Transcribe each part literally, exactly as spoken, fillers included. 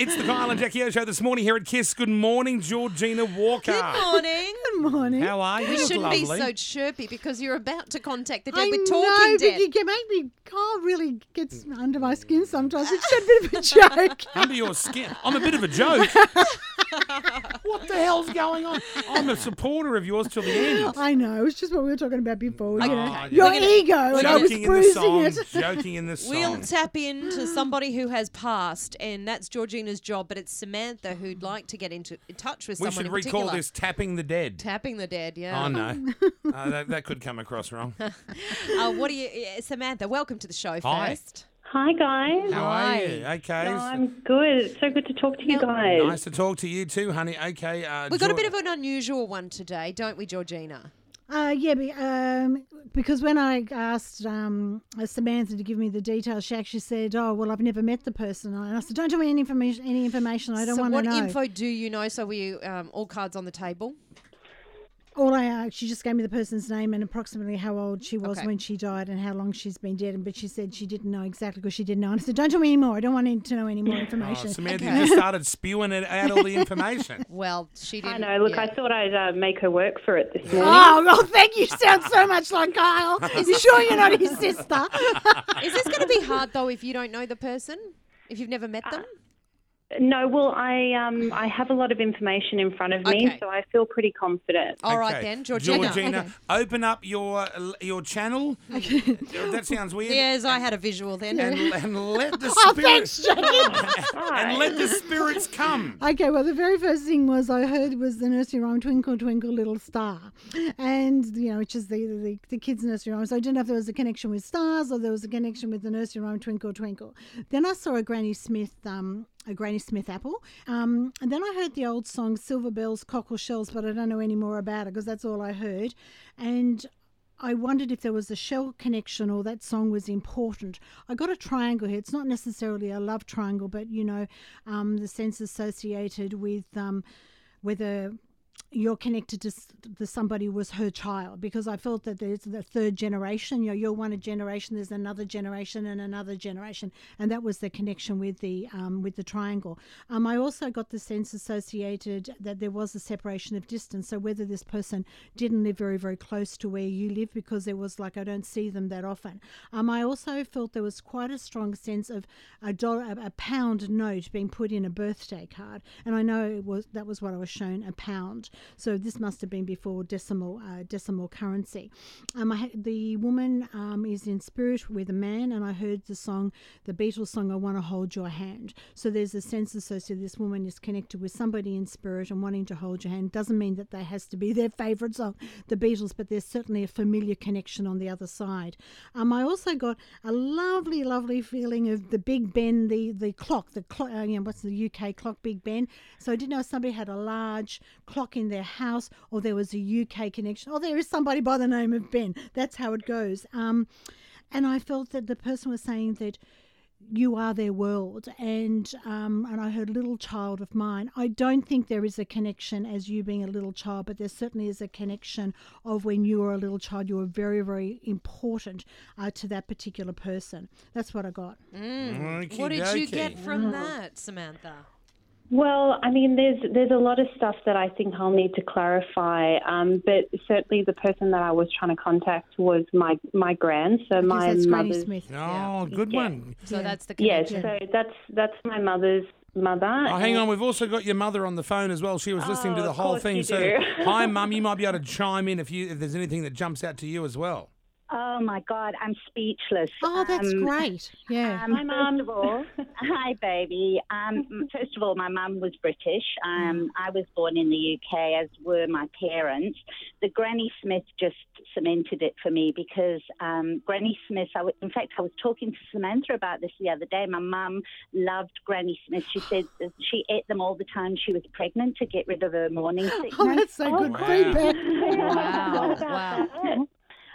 It's the Kyle and Jackie O show this morning here at Kiss. Good morning, Georgina Walker. Good morning. Good morning. How are you? We Look shouldn't lovely. be so chirpy because you're about to contact the dead I with know, Talking but Dead. you get, make me, Kyle really gets under my skin sometimes. It's a bit of a joke. Under your skin. I'm a bit of a joke. What the hell's going on? I'm a supporter of yours till the end. I know. It's just what we were talking about before. You know, Oh, your yeah. ego, and I was Joking in the bruising song. it. Joking in the song. We'll tap into somebody who has passed, and that's Georgina's job, but it's Samantha who'd like to get into in touch with we someone should in recall particular. this tapping the dead. Tapping the dead, yeah. Oh, no. uh, that, that could come across wrong. Uh, what do you, uh, Samantha? Welcome to the show. Hi. First. Hi, guys. How Hi. are you? Okay. No, I'm good. It's so good to talk to you guys. Nice to talk to you too, honey. Okay. Uh, We've got a Geor- bit of an unusual one today, don't we, Georgina? Uh, yeah, be- um, because when I asked um, uh, Samantha to give me the details, she actually said, "Oh, well, I've never met the person." And I said, "Don't tell me any information. Any information. I don't so want to what know." info do you know? So we um, all cards on the table. All I uh, she just gave me the person's name and approximately how old she was Okay. when she died and how long she's been dead. And but she said she didn't know exactly because she didn't know. And I said, "Don't tell me any more. I don't want to know any more Oh, information." Samantha Okay. just started spewing it out all the information. Well, she didn't. I know. Look, yeah. I thought I'd uh, make her work for it this morning. Oh, well, thank you. You sound so much like Kyle. You sure you're not his sister? Is this going to be hard though if you don't know the person? If you've never met them? No, well, I um, I have a lot of information in front of me, Okay. so I feel pretty confident. All right Okay. then, Georgina. Georgina, Okay. open up your your channel. That sounds weird. Yes, I had a visual then. And, and let the Oh, spirits thanks, Jackie. and let the spirits come. Okay, well, the very first thing was I heard was the nursery rhyme "Twinkle Twinkle Little Star," and you know, which is the, the the kids' nursery rhyme. So I didn't know if there was a connection with stars or there was a connection with the nursery rhyme "Twinkle Twinkle." Then I saw a Granny Smith um, a Granny Smith apple, um, and then I heard the old song "Silver Bells, Cockle Shells," but I don't know any more about it because that's all I heard, and I wondered if there was a shell connection or that song was important. I got a triangle here. It's not necessarily a love triangle, but, you know, um, the sense associated with um, whether you're connected to s- the somebody was her child, because I felt that there's the third generation. You know, you're one generation, there's another generation and another generation, and that was the connection with the um, with the triangle. Um, I also got the sense associated that there was a separation of distance. So whether this person didn't live very very close to where you live, because there was like I don't see them that often. Um, I also felt there was quite a strong sense of a dollar, a, a pound note being put in a birthday card, and I know it was that was what I was shown, a pound. So this must have been before decimal uh, decimal currency. Um, I, the woman um, is in spirit with a man, and I heard the song, the Beatles song, "I Want to Hold Your Hand." So there's a sense associated. This woman is connected with somebody in spirit and wanting to hold your hand. Doesn't mean that that has to be their favourite song, the Beatles, but there's certainly a familiar connection on the other side. Um, I also got a lovely, lovely feeling of the Big Ben, the the clock, the clock. Uh, you know, what's the U K clock, Big Ben? So I didn't know if somebody had a large clock in their house or there was a U K connection, or there is somebody by the name of Ben. That's how it goes. Um, and I felt that the person was saying that you are their world, and um, and I heard little child of mine. I don't think there is a connection as you being a little child, but there certainly is a connection of when you were a little child, you were very, very important uh, to that particular person. That's what I got. Okey What did you dokey. get from that, Samantha? Well, I mean, there's there's a lot of stuff that I think I'll need to clarify, um, but certainly the person that I was trying to contact was my my gran, so Because my that's Granny mother's. Smith. Oh, good Yeah. one. So Yeah. that's the Yes, connection. so that's that's my mother's mother. Oh, hang and- on. We've also got your mother on the phone as well. She was listening to Oh, the of whole course thing. you So, do. hi, Mum. You might be able to chime in if you if there's anything that jumps out to you as well. Oh my God, I'm speechless. Oh, that's Um, great. Yeah. Um, Hi, Mum. First of all, hi, baby. Um, first of all, my mum was British. Um, I was born in the U K, as were my parents. The Granny Smith just cemented it for me because um, Granny Smith, I w- in fact, I was talking to Samantha about this the other day. My mum loved Granny Smith. She said that she ate them all the time she was pregnant to get rid of her morning sickness. Oh, that's so good wow. feedback. Wow, wow.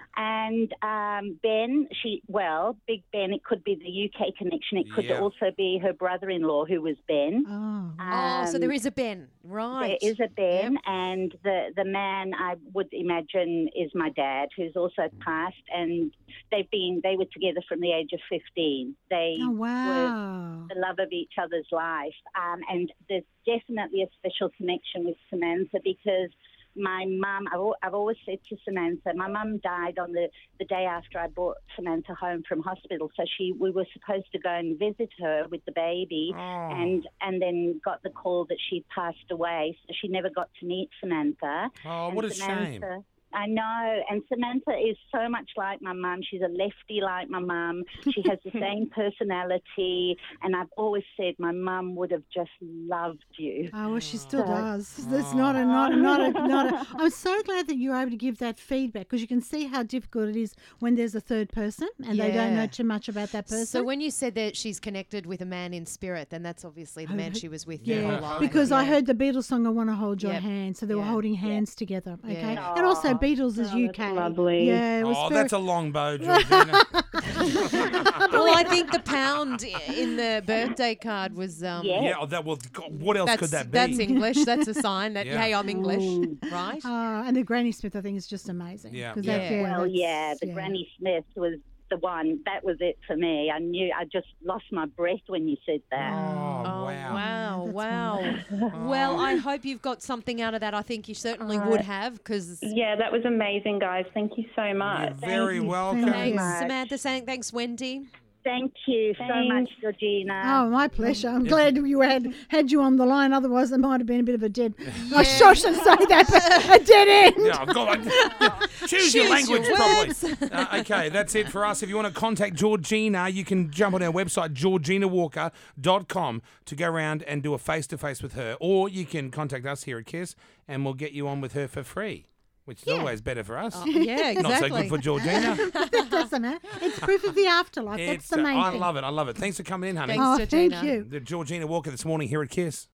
And um, Ben, she well, Big Ben. It could be the U K connection. It could Yeah. also be her brother-in-law, who was Ben. Oh, Oh, so there Um, is a Ben, right? There is a Ben, Yep. and the, the man I would imagine is my dad, who's also passed. And they've been they were together from the age of fifteen. They oh were wow. the love of each other's life, um, and there's definitely a special connection with Samantha because my mum, I've, al- I've always said to Samantha, my mum died on the, the day after I brought Samantha home from hospital. So she, we were supposed to go and visit her with the baby, Oh. and and then got the call that she'd passed away. So she never got to meet Samantha. Oh, And what a shame. Samantha- I know, and Samantha is so much like my mum. She's a lefty like my mum. She has the same personality, and I've always said my mum would have just loved you. Oh, well, she still So- does. There's not a, not, a, not a, not a. I'm so glad that you're able to give that feedback because you can see how difficult it is when there's a third person and they don't know Yeah. too much about that person. So when you said that she's connected with a man in spirit, then that's obviously the man she was with her yeah, whole life. because I Yeah. heard the Beatles song "I Want to Hold Your Yep. Hand," so they were Yeah. holding hands together. Okay, Yeah. and also Aw. Beatles is Oh, U that's K. lovely. Yeah, it was Oh, very, that's a long bow, Georgina. Well, I think the pound in the birthday card was. Um, Yeah. yeah, oh, that well, God, what else That's, could that be? that's English. That's a sign that, Yeah. hey, I'm English, right? Uh, and the Granny Smith, I think, is just amazing. Yeah. 'Cause Yeah. that- yeah, Well, that's- yeah, the Granny Smith was the one. That was it for me. I knew. I just lost my breath when you said that. Oh, Oh, wow. wow, that's wow. Well, I hope you've got something out of that. I think you certainly would have because. Yeah, that was amazing, guys. Thank you so You're much. very welcome. Thank Thanks, you. much. Samantha. Saying thanks, Wendy. Thank you so much, Thanks. Georgina. Oh, my pleasure. I'm glad you had had you on the line. Otherwise, it might have been a bit of a dead. I sure should say that, but a dead end. Yeah, God, I- choose your Choose language your properly. Uh, okay, that's it for us. If you want to contact Georgina, you can jump on our website, georgina walker dot com, to go around and do a face-to-face with her. Or you can contact us here at KISS, and we'll get you on with her for free, which is always better for us. Yeah, exactly. Not so good for Georgina. It doesn't matter. It's proof of the afterlife. That's It's, the uh, main I thing. love it. I love it. Thanks for coming in, honey. Thanks, Oh, Georgina. thank you. The Georgina Walker this morning here at KISS.